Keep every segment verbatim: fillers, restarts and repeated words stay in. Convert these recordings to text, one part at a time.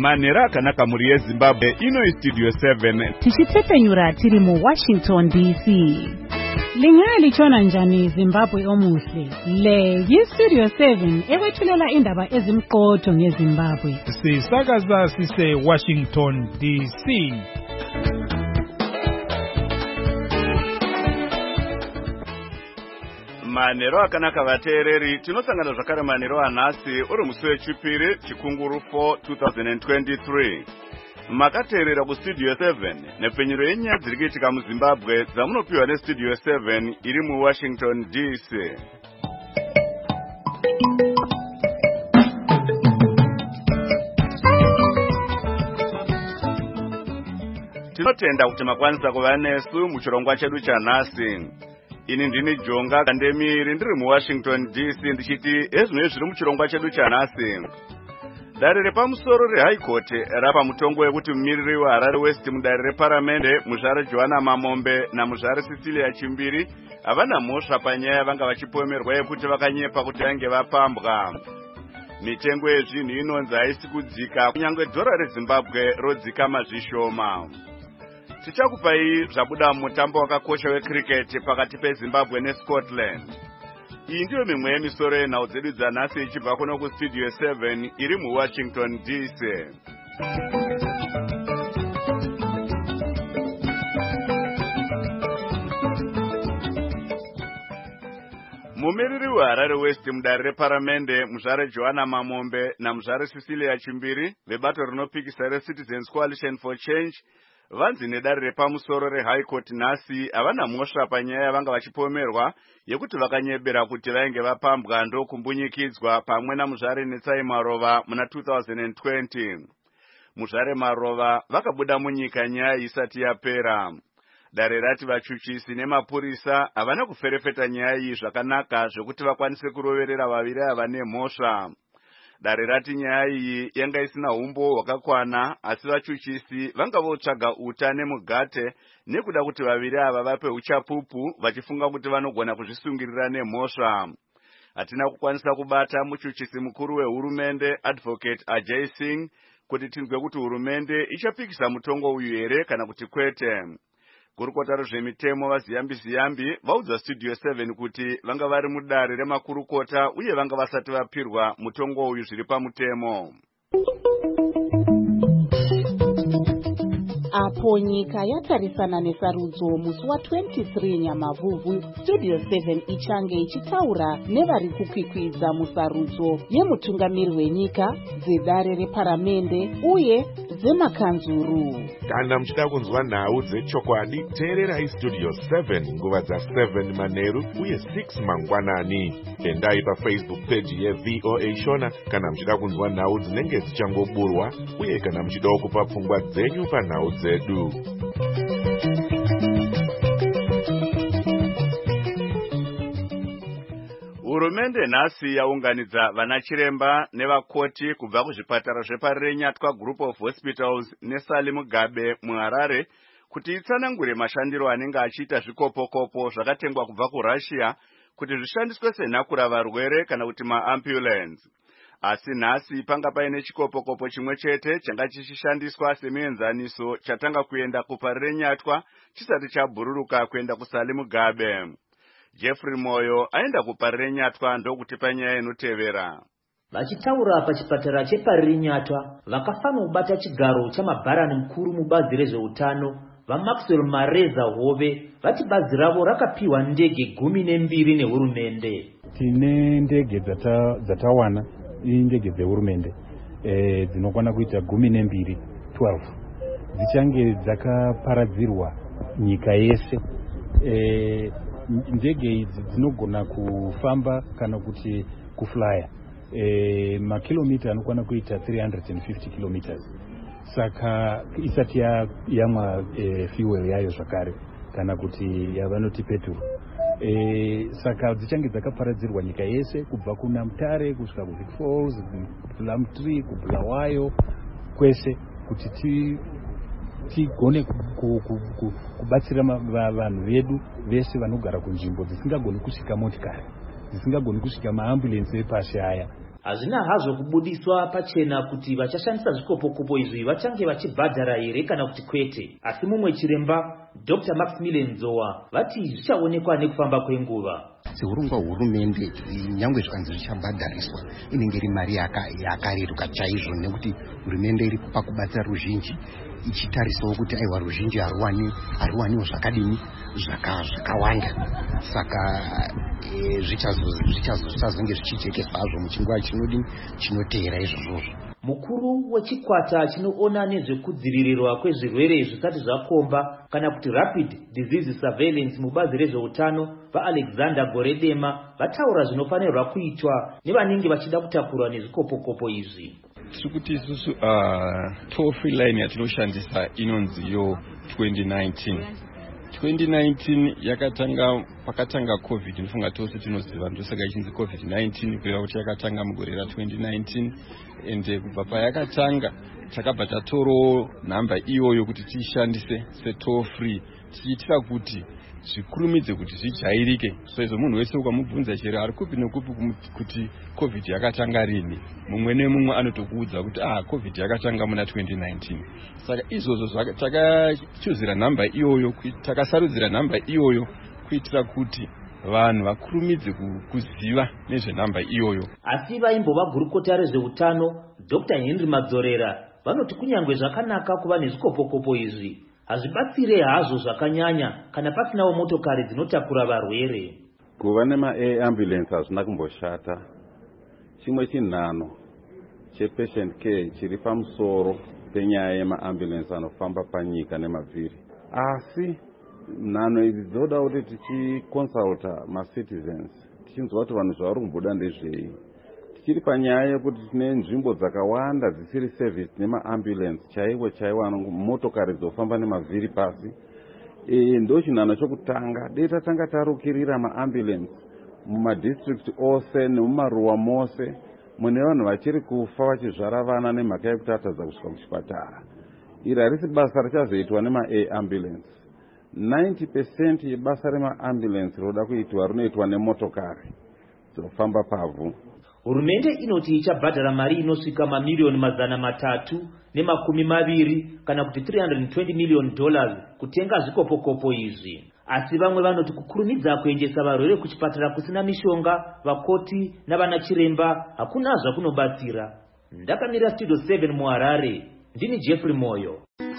Manera akanaka muri yeZimbabwe ino iStudio seven. Tichitsepenyura tiri mu Washington D C. Lingali chona njani Zimbabwe omuhle. Le yiStudio seven ewethulela indaba ezimqotho ngeZimbabwe. Sisakaza sise Washington D C. Manero akanaka vateereri tinosangana zvakare manero anhasi uri musi wechipiri chikunguru four twenty twenty-three. Makateerera kuStudio seven nepfenyuro yenyaya dziri kuitika muZimbabwe dzamunopiwa neStudio seven iri muWashington D C. Tinotenda kuti makwanisa kuva nesu muchirongwa chedu chanhasi. Ini ndini Jonga Kandemiri ndiri muWashington D C ndichiti ezvinoi zviri muchirongwa chedu chanhasi. Dare repamusoro reHigh Court rapa mutongo wekuti mumiriri weHarare West mudare reparamende muzvare Joanna Mamombe namuzvare Cecilia Chimbiri havana mhosva panyaya vanga vachipomerwa yekuti vakanyepa kuti vange vapambwa. Mitengo yezvinhu inonzi haisi kudzika kunyange dhora reZimbabwe rodzika mazvishoma. Tichakupai zvabuda mutambo wakakosha wecricket pakati peZimbabwe neScotland. Iyi ndiyo mimwe yemisoro yenhau dzedu dzanhasi ichibva kuno kuStudio seven iri muWashington D C. Mumiriri weHarare West mudare reparamende muzvare Joanna Mamombe namuzvare Cecilia Chimbiri vebato rinopikisa reCitizens Coalition for Change vanzi nedare repamusoro reHigh Court nhasi havana mhosva panyaya vanga vachipomerwa yekuti vakanyebera kuti vainge vapambwa ndokumbunyikidzwa pamwe namuzvare Netsai Marova muna two thousand twenty. Muzvare Marova vakabuda munyika nyaya isati yapera. Dare rati vachuchisi nemapurisa havana kuferefeta nyaya iyi zvakanaka zvokuti vakwanise kuroverera vaviri ava nemhosva. Dare rati nyaya iyi yanga isina umbo hwakakwana asi vachuchisi vanga votsvaga uta nemugate nekuda kuti vaviri ava vape uchapupu vachifunga kuti vanogona kuzvisungirira nemhosva. Hatina kukwanisa kubata muchuchisi mukuru wehurumende Advocate Ajay Singh kuti tinzwe kuti hurumende ichapikisa mutongo uyu here kana kuti kwete. Gurukota rezvemitemo vaziyambi ziyambi vaudza Studio seven kuti vanga vari mudare remakurukota uye vanga vasati vapirwa mutongo uyu zviri pamutemo. Apo nyika yatarisana nesarudzo musi wa twenty-three Nyamavhuvhu, Studio seven ichange ichitaura nevari kukwikwidza musarudzo yemutungamiri wenyika, dzedare reparamende uye dzemakanzuru. Kana muchida kunzwa nhau dzechokwadi, teererai Studio seven nguva dza seven manheru uye six mangwanani. Endai paFacebook page yeV O A Shona kana muchida kunzwa nhau dzinenge dzichangoburwa uye kana muchidawo kupa pfungwa dzenyu panhau dzedu. Hurumende nhasi yaunganidza vana chiremba nevakoti kubva kuzvipatara zvepaRenyatwa Group of Hospitals neSali Mugabe muHarare kuti itsanangure mashandiro anenge achiita zvikopokopo zvakatengwa kubva kuRussia kuti zvishandiswe senhakura varwere kana kuti maambulance. Asi nhasi panga paine chikopokopo chimwe chete changa chichishandiswa semuenzaniso chatanga kuenda kupaRenyatwa chisati chabhururuka kuenda kuSali Mugabe. Jeffrey Moyo aenda kupaRenyatwa ndokuti panyaya inotevera. Vachitaura pachipatara chepaRenyatwa vakafana kubata chigaro chamabharani mukuru mubazi rezveutano vaMaxwell Mareza Hove vati bazi ravo rakapiwa ndege gumi nembiri nehurumende. Tine ndege dzata dzatawana indege dzehurumende eh dzinokwana kuita gumi nembiri twelve dzichange dzakaparadzirwa nyika yese. eh ndege idzi dzinogona kufamba kana kuti kuflya eh makilomita anokwana kuita three hundred fifty kilometers. Saka isati ya yamwa e, fuel yayo zvakare kana kuti yavanoti petrol. E, saka dzichange dzakaparadzirwa nyika yese kubva kuna Mutare kusvika kuVic Falls, Plumtree, kuBulawayo kwese kuti ti tigone kubatsira vanhu vedu vese vanogara kunzvimbo dzisingagoni kusvika motikari, dzisingagoni kusvika maambulance epasi aya. hazvina hazvo kubudiswa pachena kuti vachashandisa zvikopokopo izvi vachange vachibhadhara here kana kuti kwete, asi mumwe chiremba Doctor Maximilian Nzowa vati zvichaonekwa nekufamba kwenguva. Seurongwa hurumende nyangwe zvikanzi zvichabhadhariswa inenge iri mari yakareruka chaizvo, nekuti hurumende iri pakubatsira ruzhinji ichitarisawo kuti aiwa ruzhinji haruwani haruwaniwo zvakadini zvakawanda, saka zvichazonge zvichijekeswa hazvo muchinguva chinodini chinoteera izvozvozvo. Mukuru wechikwata chinoona nezvekudzivirirwa kwezvirwere zvisati zvakomba kana kuti Rapid Disease Surveillance mubazi rezveutano vaAlexander Goredema vataura zvinofanirwa kuitwa nevanenge vachida kutakurwa nezvikopokopo izvi. Tikuti isusu uh, toll free line yatinoshandisa inonzi yo twenty nineteen. twenty nineteen yakatanga pakatanga covid, inofunga tose tinoziva ndosaka ichinzi covid nineteen kureva kuti yakatanga mugore ra twenty nineteen, ende kubva payakatanga takabva tatoro nhamba iyoyo kuti tiishandise se toll free tichiitira kuti zvikurumidze kuti zvijairike. So izvo munhu wese ukamubvunza chero ari kupi nekupi kuti covid yakatanga rini, mumwe nemumwe anotokuudza kuti ah covid yakatanga muna twenty nineteen. Saka izvozvo takachuzira nhamba iyoyo, takasarudzira nhamba iyoyo kuitira kuti vanhu vakurumidze kuziva nezvenhamba iyoyo. Asi vaimbova gurukota rezveutano Doctor Henry Madzorera vanoti kunyange zvakanaka kuva nezvikopokopo izvi, hazvibatsire hazvo zvakanyanya kana pasinawo motokari dzinotakura varwere. Kuva nema-ambulance hazvina kumboshata. Chimwe chinhano chepatient care chiri pamusoro penyaya yema-ambulance anofamba panyika nemavhiri. Asi nhano idzi dzoda kuti tichiconsulta ma-citizens, tichinzwa kuti vanhu zvavari kumboda ndezvei. Tichiri panyaya yekuti tine nzvimbo dzakawanda dzisiri service nema-ambulance chaiwo chaiwo motokari dzofamba nemavhiri pasi. E, ndo chinhano chokutanga dei tatanga tarukirira ma-ambulance mumadistrict ose nemumaruwa mose mune vanhu vachiri kufa vachizvara vana nemhaka yekuti atadza kusvika kuchipatara. Iri harisi basa richazoitwa nema-ambulance. ninety percent yebasa rema-ambulance roda kuitwa rinoitwa nemotokari dzinofamba pavhu. Hurumende inoti ichabhadhara mari inosvika mamiliyoni mazana matatu nemakumi maviri kana kuti three hundred twenty million dollars kutenga zvikopokopo izvi. Asi vamwe vanoti kukurumidza kuendesa varwere kuchipatara kusina mishonga, vakoti navana chiremba hakuna zvakunobatsira. Ndakamira studio seven muHarare, ndini Jeffrey Moyo.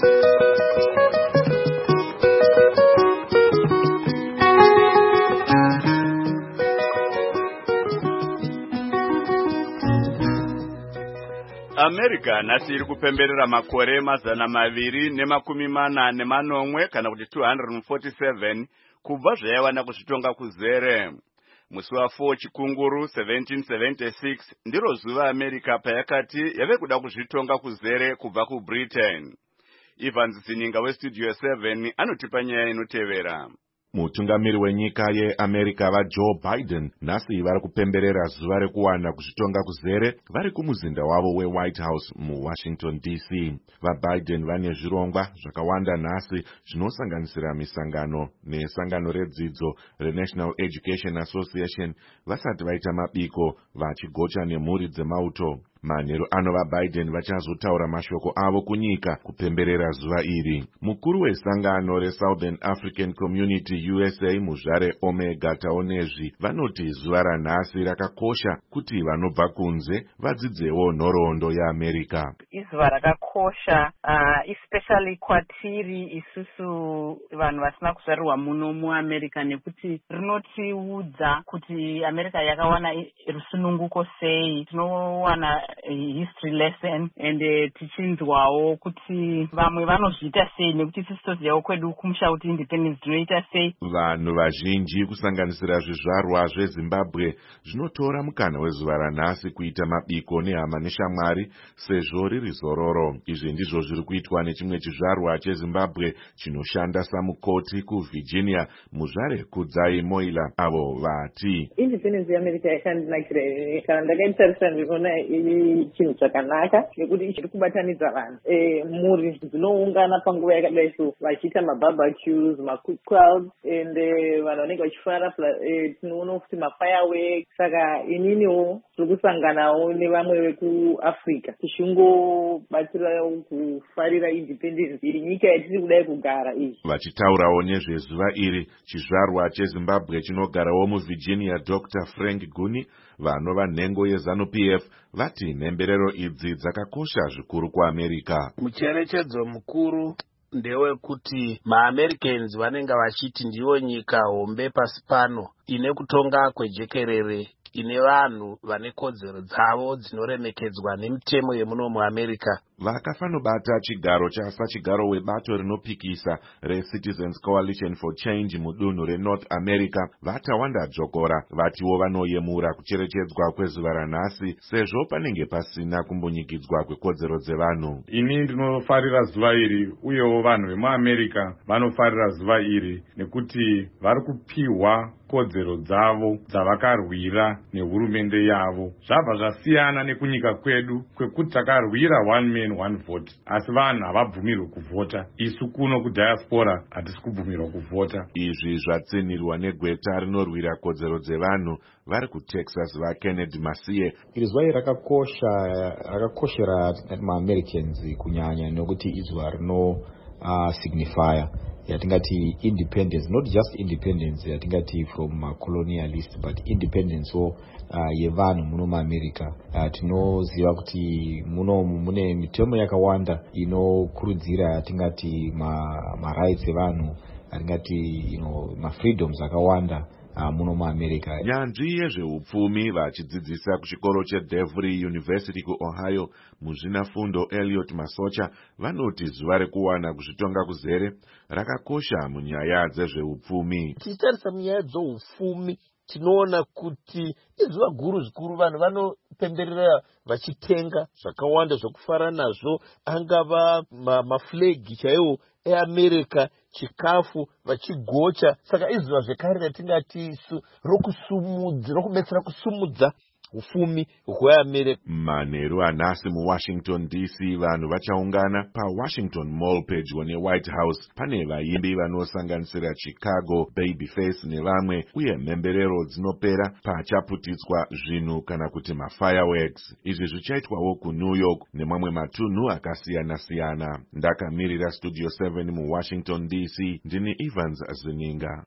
America nasi iri kupemberera makore mazana maviri nemakumi mana nemanomwe kana kuti two hundred forty-seven kubva zvayawana kuzvitonga kuzere. Musi wa four Chikunguru seventeen seventy-six ndiro zuva America payakati yave kuda kuzvitonga kuzere kubva kuBritain. Evans Sininga westudio seven anotipa nyaya inotevera. Mutungamiri wenyika yeAmerica vaJoe Biden nhasi vari kupemberera zuva rekuwana kuzvitonga kuzere vari kumuzinda wavo weWhite House muWashington D C. VaBiden vane zvirongwa zvakawanda nhasi zvinosanganisira misangano nesangano redzidzo reNational Education Association vasati vaita mabiko vachigocha nemhuri dzemauto. Manheru ano vaBiden vachazotaura mashoko avo kunyika kupemberera zuva iri. Mukuru wesangano reSouthern African Community U S A muzvare Omega Taonezvi vanoti zuva ranhasi rakakosha kuti vanobva kunze vadzidzewo nhoroondo yeAmerica. Izuva rakakosha uh, especially kwatiri isusu vanhu vasina kuzvarirwa muno muAmerica nekuti rinotiudza kuti America yakawana rusununguko sei. Tinowana history lesson and uh, tichinzwawo kuti vamwe vanozviita sei nekuti isusu tozivawo kwedu kumusha kuti independence tinoita sei. Vanhu vazhinji kusanganisira zvizvarwa zveZimbabwe zvinotora mukana wezuva ranhasi kuita mabiko nehama neshamwari sezvo riri zororo. Izvi ndizvo zviri kuitwa nechimwe chizvarwa cheZimbabwe chinoshanda samukoti kuVirginia muzvare Kudzai Moila avo vati independence yeAmerica yakandinakira kana ndakatarisa ndinoona iri chiri chinhu chakanaka nekuti chiri kubatanidza vanhu. Mhuri dzinoungana panguva yakadai so vachiita mabarbecues, macookouts and vanhu vanenge vachifara. Tinoona kuti mafireworks. Saka ininiwo tiri kusanganawo nevamwe vekuAfrica tichingobatirai kufarira independence iri nyika yatiri kudai kugara iyi. Vachitaurawo nezvezuva iri, chizvarwa cheZimbabwe chinogarawo muVirginia Doctor Frank Guni vanova nhengo yeZANU-P F vati mhemberero idzi dzakakosha zvikuru kuAmerica. Mucherechedzo mukuru ndewekuti maAmericans vanenge vachiti ndiyo nyika hombe pasi pano ine kutonga kwejekerere, ine vanhu vane kodzero dzavo dzinoremekedzwa nemitemo yemuno muAmerica. Vakafanobata chigaro chasachigaro webato rinopikisa reCitizens Coalition for Change mudunhu reNorth America vatawanda dzokora vatiwo vanoyemura kucherechedzwa kwezuva ranhasi sezvo panenge pasina kumbunyikidzwa kwekodzero dzevanhu. Ini ndinofarira zuva iri uyewo vanhu vemuAmerica vanofarira zuva iri nekuti vari kupiwa kodzero dzavo dzavakarwira nehurumende yavo. Zvabva zvasiyana nekunyika kwedu kwekuti takarwira one man one vote, asi vanhu havabvumirwi kuvhota. Isu kuno kudiaspora hatisi kubvumirwa kuvhota. Izvi zvatsinirwa negweta rinorwira kodzero dzevanhu vari kuTexas vaKennedy Masiye. Iri zuva rakakosha rakakoshera maAmericans kunyanya nekuti izuva rino uh, signifier yatingati independence, not just independence yatingati from uh, colonialist but independence so uh, yevanhu muno muAmerica. Uh, tinoziva kuti muno mune mitemo yakawanda inokurudzira yatingati ma, ma rights evanhu, yatingati you know, ma freedoms akawanda Uh, muno muAmerica. Nyanzvi yezveupfumi vachidzidzisa kuchikoro cheDevry University kuOhio muzvinafundo Elliot Masocha vanoti zuva rekuwana kuzvitonga kuzere rakakosha munyaya dzezveupfumi. Tichitarisa munyaya dzeupfumi tinoona kuti izuva guru zvikuru vanhu vanopemberera vachitenga zvakawanda zvokufara nazvo, angava maflegi ma chaiwo eAmerica, chikafu vachigocha. Saka izuva zvekare ratingati isu rokusumudza rokubetsera kusumudza ufumi hweAmerica. Manheru anhasi muWashington D C vanhu vachaungana paWashington Mall pedyo neWhite House. Pane vaimbi vanosanganisira Chicago, Babyface nevamwe, uye mhemberero dzinopera pachaputidzwa zvinhu kana kuti mafireworks. Izvi zvichaitwawo kuNew York nemamwe matunhu akasiyana-siyana. Ndakamirira Studio seven muWashington D C, ndini Evans Zininga.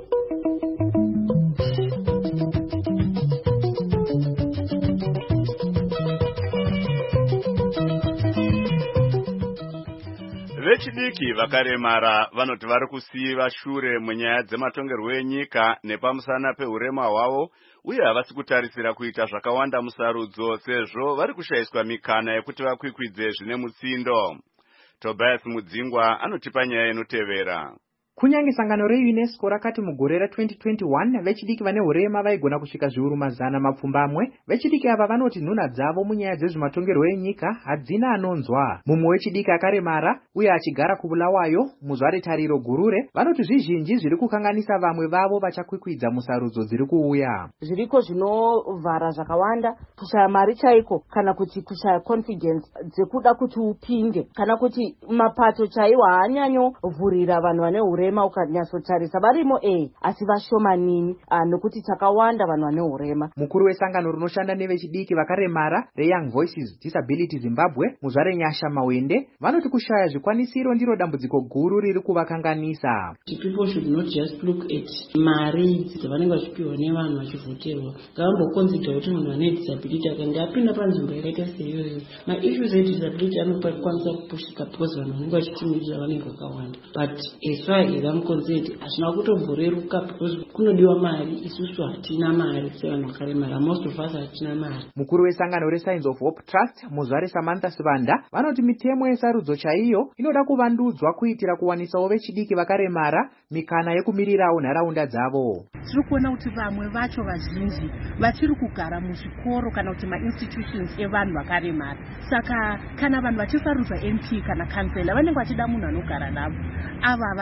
Vechidiki vakaremara vanoti vari kusiyiva shure munyaya dzematongerwo enyika nepamusana peurema hwavo, uye havasi kutarisira kuita zvakawanda musarudzo sezvo vari kushayiswa mikana yekuti vakwikwidze zvine mutsindo. Tobias Mudzingwa anotipa nyaya inotevera. Kunyange sangano reUNESCO rakati mugore ra-twenty twenty-one vechidiki vane urema vaigona kusvika zviuru mazana mapfumbamwe. Vechidiki ava vanoti nhuna dzavo munyaya dzezvematongerwo enyika hadzina anonzwa. Mumwe wechidiki akaremara uye achigara kuBulawayo muzvare tariro gurure vanoti zvizhinji zviri kukanganisa vamwe vavo vachakwikwidza musarudzo dziri kuuya. Zviriko zvinovhara zvakawanda, kushaya mari chaiko kana kuti kushaya confidence dzekuda kuti upinge kana kuti mapato chaiwo haanyanyo vhurira vanhu vane urema ukanyatsotarisa varimo eh asi vashomanini nokuti takawanda vanhu vane urema. Mukuru wesangano rinoshanda nevechidiki vakaremara reYoung Voices Disability Zimbabwe muzvare Nyasha Mawende vanoti kushaya zvikwanisiro ndiro dambudziko guru riri kuvakanganisa. People should not just look at mari dzavanenge vachipiwa nevanhu vachivhoterwa. Ngavambokonzidza kuti munhu ane disability akanga apinda panzvimbo yakaita seyoyo maissues edisability anokwanisa kupushika because vanhu vanenge vachitimurira vanenge vakawanda, but as far vamukonzeti hazvina kutomboreruka because kunodiwa mari. Isusu hatina mari sevanhu vakaremara, most of us hatina mari. Mukuru wesangano reSigns of Hope Trust muzvare Samantha Sivanda vanoti mitemo yesarudzo chaiyo inoda kuvandudzwa kuitira kuwanisawo vechidiki vakaremara mikana yekumirirawo nharaunda dzavo. Tiri kuona kuti vamwe vacho vazhinji vachiri kugara muzvikoro kana kuti mainstitutions evanhu vakaremara. Saka kana vanhu vachisarudzwa M P kana kansela vanenge vachida munhu anogara navo. Ava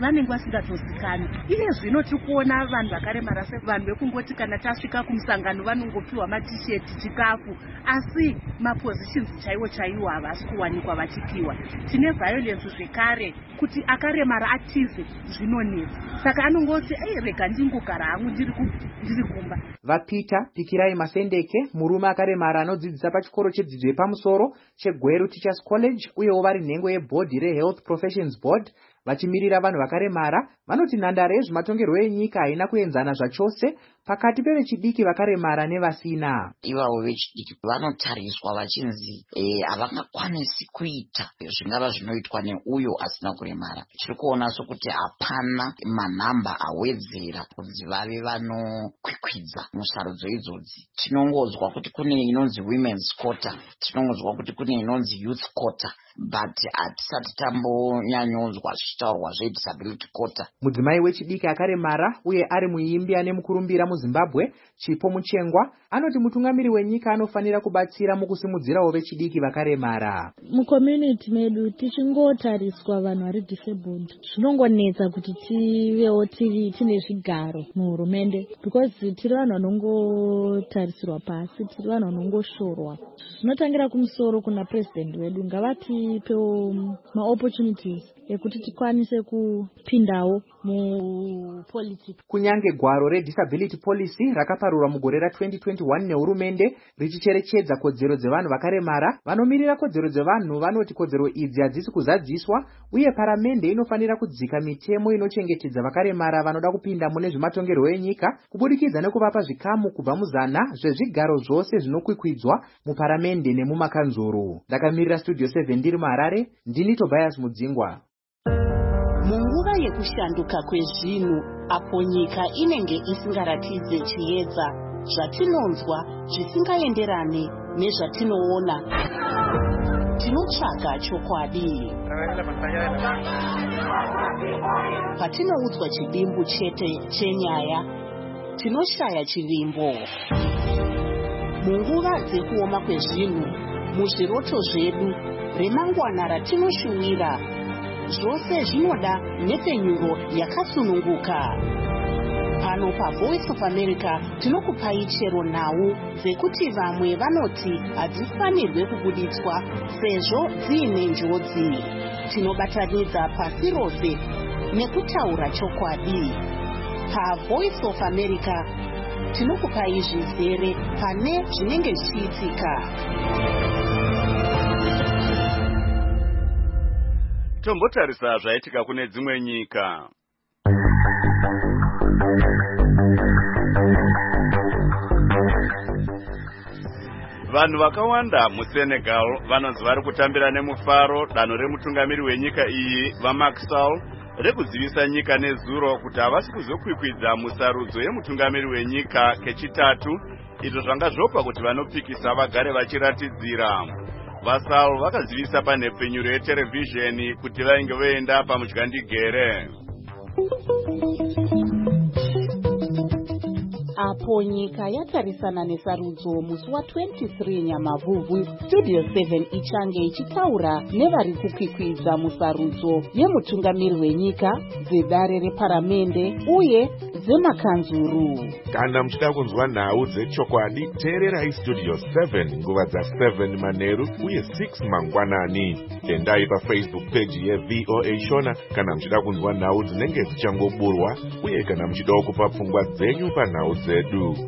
vanenge vasingatozikani. Iye zvino tikuona vanhu vakaremara sevanhu vekungoti kana tasvika kumusangano vanongopiwa matisheti, chikafu, asi mapositions chaiwo chaiwo havasi kuwanikwa vachipiwa. Tine violence zvekare kuti akaremara atize zvinonetsa. Saka anongoti ei rega ndingogara hangu ndiri kumba. VaPeter Pikirai Masendeke, murume akaremara anodzidzisa pachikoro chedzidzo yepamusoro cheGweru Teachers College uyewo vari nhengo yebhodhi reHealth Professions Board, vachimirira vanhu vakaremara, vanoti nhandare yezvematongerwo enyika haina kuenzana zvachose pakati pevechidiki vakaremara nevasina. Ivavo vechidiki vanotariswa vachinzi havangakwanisi kuita zvingava zvinoitwa neuyo asina kuremara. Tiri kuona sokuti hapana manhamba awedzera kuti vave vanokwikwidza musarudzo idzodzi. Tinongodzwa kuti kune inonzi women's quota, tinongodzwa kuti kune inonzi youth quota, but hatisati tambonyanyonzwa zvichitaurwa zvedisability quota. Mudzimai wechidiki akaremara uye ari muimbi ane mukurumbira muZimbabwe, Chipo Muchengwa, anoti mutungamiri wenyika anofanira kubatsira mukusimudzirawo vechidiki vakaremara. Mucommunity medu tichingotariswa vanhu vari disabled, zvinongonetsa kuti tivewo tiri tine zvigaro muhurumende, because tiri vanhu vanongotarisirwa pasi, tiri vanhu vanongoshorwa. Zvinotangira kumusoro kuna president wedu, ngavatipewo maopportunities ekuti tikwanise kupindawo mupolitics. Kunyange gwaro redisability policy rakaparurwa mugore ra-twenty twenty-one nehurumende richicherechedza kodzero dzevanhu vakaremara, vanomirira kodzero dzevanhu vanoti kodzero idzi hadzisi kuzadziswa uye paramende inofanira kudzika mitemo inochengetedza vakaremara vanoda kupinda mune zvematongerwo enyika kubudikidza nekuvapa zvikamu kubva muzana zvezvigaro zvose zvinokwikwidza muparamende nemumakanzuru. Ndakamirira Studio seven ndiri muHarare, ndini Tobias Mudzingwa. Munguva yekushanduka kwezvinhu, apo nyika inenge isingaratidze chiedza, zvatinonzwa zvisingaenderane nezvatinoona, tinotsvaga chokwadi. Patinoudzwa chidimbu chete chenyaya, tinoshaya chivimbo. Munguva dzekuoma kwezvinhu, muzviroto zvedu, remangwana ratinoshumira, zvose zvinoda nhepfenyuro yakasununguka. Pano paVoice of America tinokupai chero nhau dzekuti vamwe vanoti hadzifanirwe kubuditswa sezvo dziine njodzi. Tinobatanidza pasi rose nekutaura chokwadi. PaVoice of America tinokupai zvizere pane zvinenge zvichiitika. Tombotarisa zvaitika kune dzimwe nyika. Vanhu vakawanda muSenegal vanonzi vari kutambira nemufaro danho remutungamiri wenyika iyi vaMacky Sall rekudzivisa nyika nezuro kuti havasi kuzokwikwidza musarudzo yemutungamiri wenyika kechitatu, izvo zvanga zvopa kuti vanopikisa vagare vachiratidzira. VaSall vakazivisa panhepfenyuro yeterevhizheni kuti vainge voenda pamudyandigere. Apo nyika yatarisana nesarudzo musi wa-twenty-three Nyamavhuvhu, Studio seven ichange ichitaura nevari kukwikwidza musarudzo yemutungamiri wenyika, dzedare reparamende uye dzemakanzuru. Kana muchida kunzwa nhau dzechokwadi, teererai Studio seven nguva dza-seven manheru uye six mangwanani. Endai paFacebook page yeV O A Shona kana muchida kunzwa nhau dzinenge dzichangoburwa uye kana muchidawo kupa pfungwa dzenyu panhau dzedu.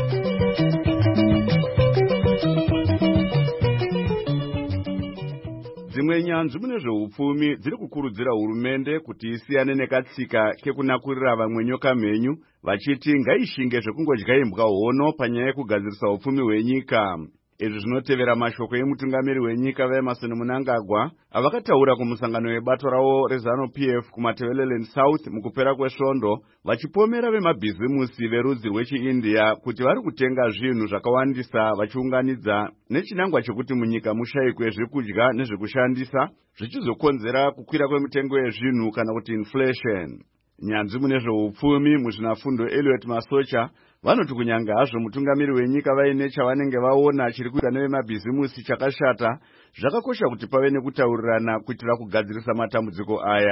Dzimwe nyanzvi mune zveupfumi dziri kukurudzira hurumende kuti isiyane nekatsika kekunakurira vamwe nyoka mhenyu, vachiti ngaishinge zvekungodya imbwa hono panyaya yekugadzirisa upfumi hwenyika. Izvi zvinotevera mashoko emutungamiri wenyika vaEmerson Mnangagwa avakataura kumusangano webato ravo reZanu P F kuMatabeleland South mukupera kwesvondo, vachipomera vemabhizimusi verudzi rwechiIndia kuti vari kutenga zvinhu zvakawandisa vachiunganidza nechinangwa chekuti munyika mushayikwe zvekudya nezvekushandisa, zvichizokonzera kukwira kwemitengo yezvinhu kana kuti inflation. Nyanzvi mune zveupfumi muzvinafundo Elliot Masocha vanoti kunyanga hazvo mutungamiri wenyika vaine chavanenge vaona chiri kuita nevemabhizimusi chakashata, zvakakosha kuti pave nekutaurirana kuitira kugadzirisa matambudziko aya.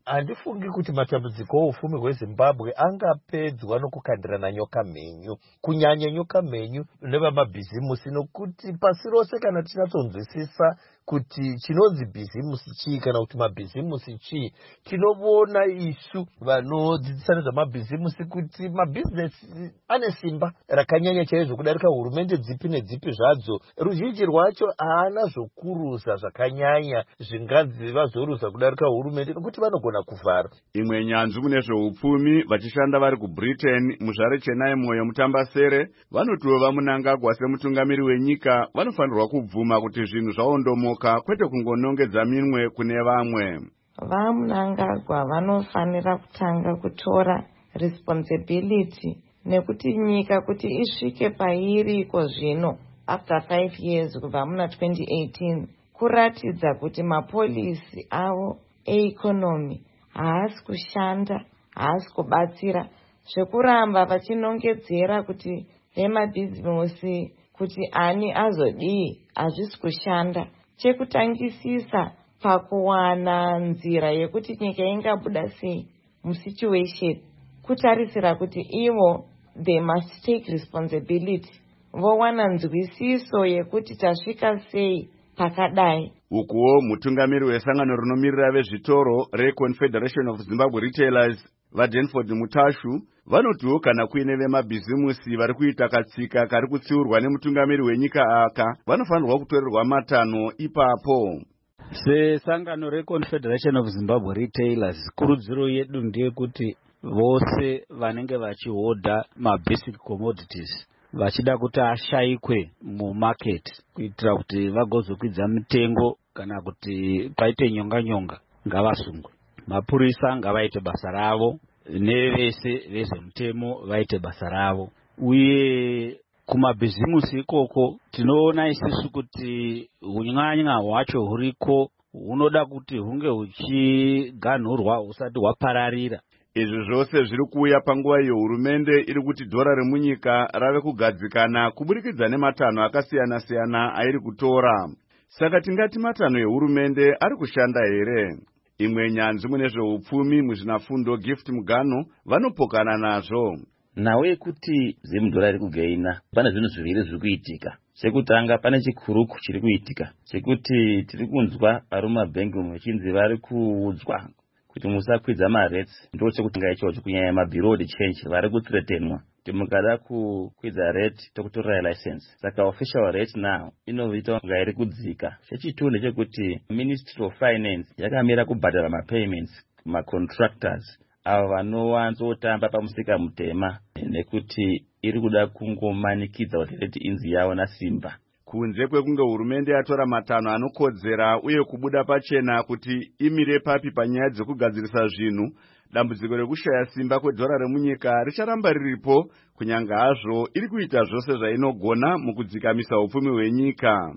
handifungi kuti matambudziko oufumi hwezimbabwe angapedzwa nokukandirana nyoka mhenyu, kunyanya nyoka mhenyu nevamabhizimusi, nokuti pasi rose kana tichatonzwisisa kuti chinonzi bhizimusi chii kana kuti mabhizimusi chii, tinoona isu vanodzidzisa nezvamabhizimusi kuti mabhizinesi ane simba rakanyanya chaizvo kudarika hurumende dzipi nedzipi zvadzo. Ruzhinji rwacho haana zvokurusa zvakanyanya zvinganzi vazorusa kudarika hurumende nokuti vanogona kuvhara. Imwe nyanzvi mune zveupfumi vachishanda vari kuBritain, Muzvare Chenai Moyo Mutambasere, vanotiwo vaMunangagwa semutungamiri wenyika vanofanirwa kubvuma kuti zvinhu zvaondomoka kwete kungonongedza minwe kune vamwe. VaMunangagwa vanofanira kutanga kutora responsibility nekuti nyika kuti isvike pairi iko zvino after five years kubva muna twenty eighteen kuratidza kuti mapolisi avo economy haasi kushanda, haasi kubatsira, zvekuramba vachinongedzera kuti vemabhizimusi kuti ani azodii hazvisi kushanda. Chekutangisisa pakuwana nzira yekuti nyika ingabuda sei musituation, kutarisira kuti ivo they must take responsibility, vowana nzwisiso yekuti tasvika sei pakadai. Ukuwo mutungamiri wesangano rinomirira vezvitoro reConfederation of Zimbabwe Retailers vaDenford Mutashu vanotiwo kana kuine vemabhizimusi vari kuita katsika kari kutsiurwa nemutungamiri wenyika aka vanofanirwa kutorerwa matanho ipapo. Sesangano reConfederation of Zimbabwe Retailers, kurudziro yedu ndeyekuti vose vanenge vachihodha mabasic commodities vachida kuti ashayikwe mumarket kuitira kuti vagozokwidza mitengo kana kuti paite nyonga nyonga ngavasungwe. Mapurisa ngavaite basa ravo, nevese vezemutemo vaite basa ravo, uye kumabhizimusi ikoko tinoona isusu kuti unyanya hwacho huriko hunoda kuti hunge huchiganhurwa husati hwapararira. Izvi zvose zviri kuuya panguva iyo hurumende iri kuti dhora remunyika rave kugadzikana kuburikidza nematanho akasiyana-siyana airi kutora. Saka tingati matanho ehurumende ari kushanda here? Imwe nyanzvi mune zveupfumi muzvinafundo Gift Mugano vanopokana nazvo. Nawe kuti zimudhora riri kugaina, pane zvinhu zviviri zviri kuitika. Chekutanga pane chikuruku chiri kuitika, chekuti tiri kunzwa vari mumabhengi vachinzi vari kuudzwa kuti musakwidza marets. Ndo chekutanga ichocho, kunyanya mabhirodi change vari kuthreatenwa kuti mukada kukwidza rate tokutorai license. Saka official rate now inoita kunga iri kudzika. Chechitatu ndechekuti Ministry of Finance yakamira kubhadhara mapayments kumacontractors avo vanowanzotamba pamusika mutema, nekuti iri kuda kungomanikidza kuti rate inzi yavo nasimba. Kunze kwekunge hurumende yatora matanho anokodzera uye kubuda pachena kuti imire papi panyaya dzekugadzirisa zvinhu, dambudziko rekushaya simba kwedhora remunyika richaramba riripo, kunyanga hazvo iri kuita zvose zvainogona mukudzikamisa upfumi hwenyika.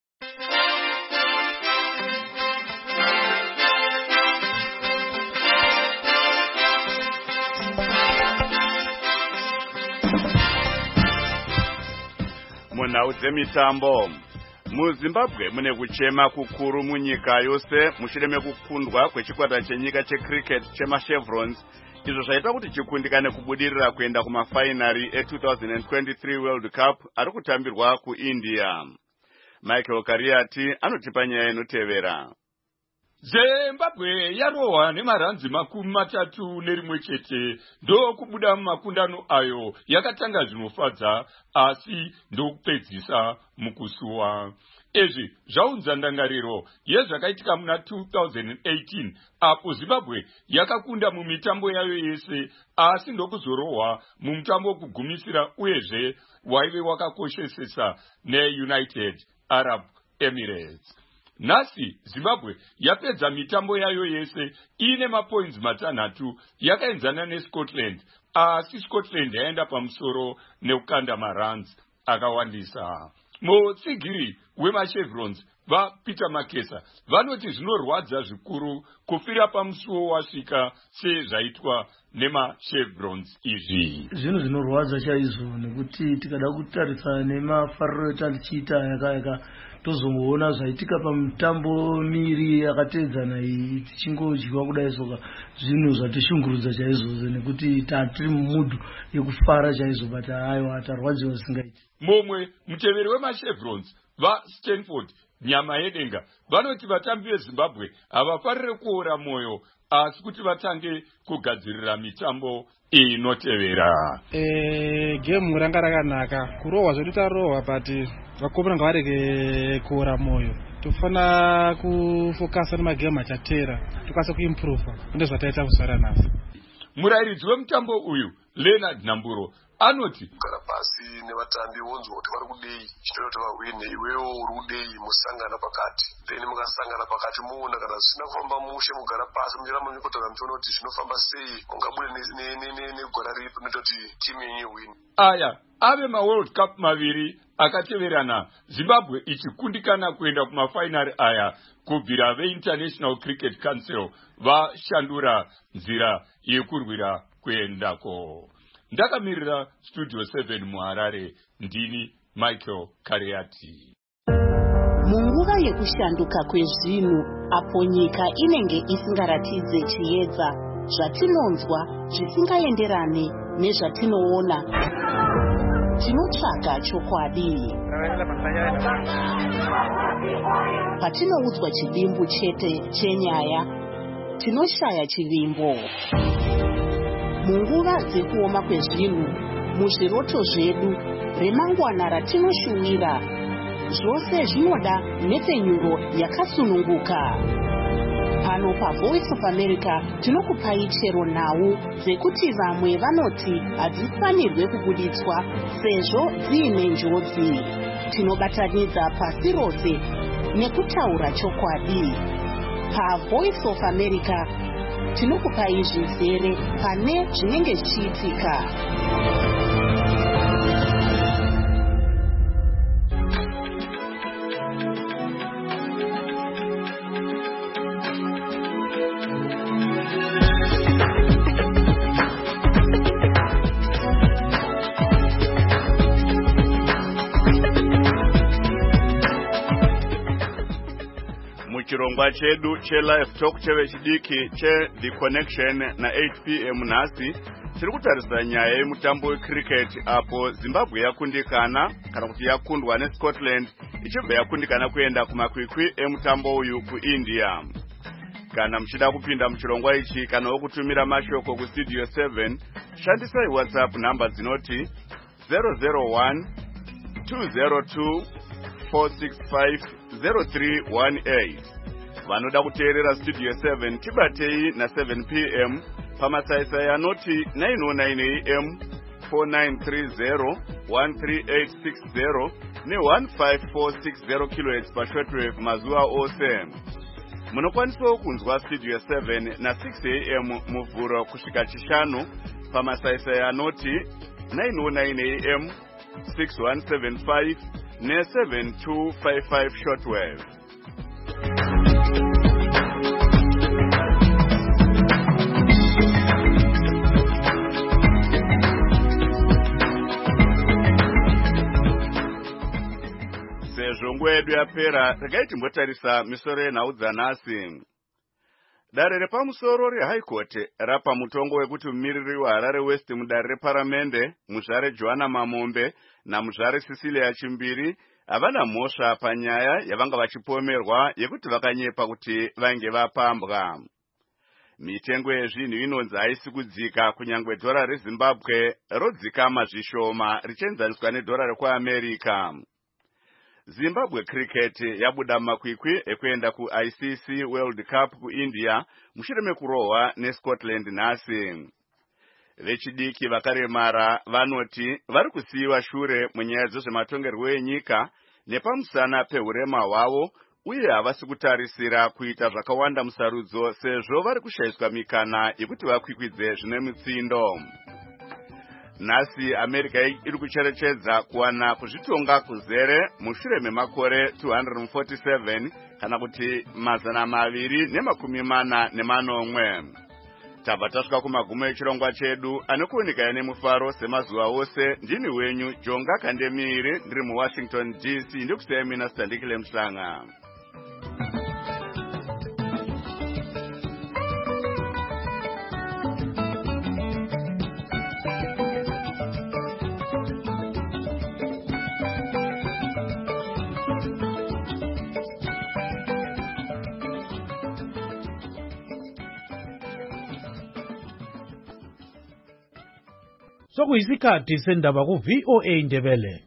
Munhau dzemitambo. MuZimbabwe mune kuchema kukuru munyika yose mushure mekukundwa kwechikwata chenyika checricket chemachevrons, izvo zvaita kuti chikundikane kubudirira kuenda kumafainari e-twenty twenty-three World Cup ari kutambirwa kuIndia. Michael Kariati anotipa nyaya inotevera. Zimbabwe yarohwa nemaranzi makumi matatu nerimwe chete ndokubuda mumakundano ayo yakatanga zvinofadza asi ndokupedzisa mukusuwa. Izvi zvaunza ndangariro yezvakaitika muna two thousand eighteen apo Zimbabwe yakakunda mumitambo yayo yese asi ndokuzorohwa mumutambo wokugumisira uyezve waive wakakoshesesa neUnited Arab Emirates. Nhasi Zimbabwe yapedza mitambo yayo yese ine mapoints matanhatu yakaenzana neScotland, asi Scotland yaenda pamusoro nekukanda maruns akawandisa. Mutsigiri wemachevrons vapeter makesa vanoti zvinorwadza zvikuru kufira pamusuwo wasvika sezvaitwa nemachevrons izvi. Zvinhu zvinorwadza chaizvo nekuti tikada kutarisa nemafariro etatichiita yaka yaka tozongoona zvaitika pamutambo miri yakateedzana iyi tichingodyiwa kudai soka zvinhu zvatishungurudza chaizvo nekuti tatiri mumudhu yekufara chaizvo but aiwa tarwadziwa zvisingaiti. Momwe muteveri wemachevrons vastanford nyama yedenga vanoti vatambi vezimbabwe havafarire kuora mwoyo asi kuti vatange kugadzirira mitambo inotevera. E, gemu ranga rakanaka kurohwa zvedu tarohwa but vakomana ngavarege kuora mwoyo tofana kufokasa nemagemu achatera tokwanisa kuimprova inde zvataita kuzara nhasi. Murairidzi wemutambo uyu Leonard Namburo anoti kugara pasi nevatambi wonzwa kuti vari kudei chinoita kuti vahwine iwewo uri kudei musangana pakati then mukasangana pakati muona kana zvisina kufamba mushe mugara pasi muchiramba muchikotaura muchiona kuti zvinofamba sei mungabude negora ripi rinoita kuti timu yenyu iwine. Aya ave maworld cup maviri akateverana Zimbabwe ichikundikana kuenda kumafainari aya kubvira veinternational cricket council vashandura nzira yekurwira kuendako. Ndakamirira studio seven muHarare ndini Michael Kariati. Munguva yekushanduka kwezvinhu apo nyika inenge isingaratidze chiedza zvatinonzwa zvisingaenderane nezvatinoona tinotsvaga chokwadi. Patinoudzwa chivimbo chete chenyaya tinoshaya chivimbo. Munguva dzekuoma kwezvinhu muzviroto zvedu remangwana ratinoshuwira zvose zvinoda nhepfenyuro yakasununguka. Pano paVoice of America tinokupai chero nhau dzekuti vamwe vanoti hadzifanirwe kubuditswa sezvo dziine njodzi. Tinobatanidza pasi rose nekutaura chokwadi. PaVoice of America tinokupai zvizere pane zvinenge zvichiitika. Chirongwa chedu che live talk chevechidiki che The Connection na eight p m nhasi tiri kutarisa nyaya yemutambo wecricket apo Zimbabwe yakundikana kana kuti yakundwa neScotland ichibva yakundikana kuenda kumakwikwi emutambo uyu kuIndia. Kana muchida kupinda muchirongwa ichi kana wokutumira mashoko kustudio seven shandisai WhatsApp namba dzinoti zero zero one two zero two four six five zero three one eight. Vanoda kuteerera studio seven tibatei na seven p m pamasaisai anoti nine oh nine a m four nine three zero one three eight six zero ne one five four six zero kilohertz pashortwave mazuva ose. Munokwanisawo kunzwa studio seven na six a m muvhuro kusvika chishanu pamasaisai anoti nine oh nine a m six one seven five ne seven two five five shortwave. Sezvo yedu yapera regai timbotarisa misoro yenhau dzanhasi. Dare repamusoro reHigh Court rapa mutongo wekuti mumiriri weHarare West mudare reparamende muzvare Joanna Mamombe namuzvare Cecilia Chimbiri havana mhosva panyaya yavanga vachipomerwa yekuti vakanyepa kuti vange vapambwa. Mitengo yezvinhu inonzi haisi kudzika kunyangwe dhora reZimbabwe rodzikama zvishoma richienzaniswa nedhora rekuAmerica. Zimbabwe Cricket yabuda makwikwi ekuenda kuI C C World Cup kuIndia mushure mekurohwa neScotland nhasi. Vechidiki vakaremara vanoti vari kusiyiwa shure munyaya dzezvematongerwo enyika nepamusana pehurema hwavo uye havasi kutarisira kuita zvakawanda musarudzo sezvo vari kushayiswa mikana yekuti vakwikwidze zvine mutsindo. nhasi America iri kucherechedza kuwana kuzvitonga kuzere mushure memakore two hundred forty-seven kana kuti mazana maviri nemakumi mana nemanomwe. Tabva tasvika kumagumo echirongwa chedu anokuonekana nemufaro semazuva ose. Ndini wenyu Jonga Kandemiri ndiri muWashington D C ndikusiyai mina Standikile Mhlanga. Sokuyisikhathi sendaba ku V O A Ndebele.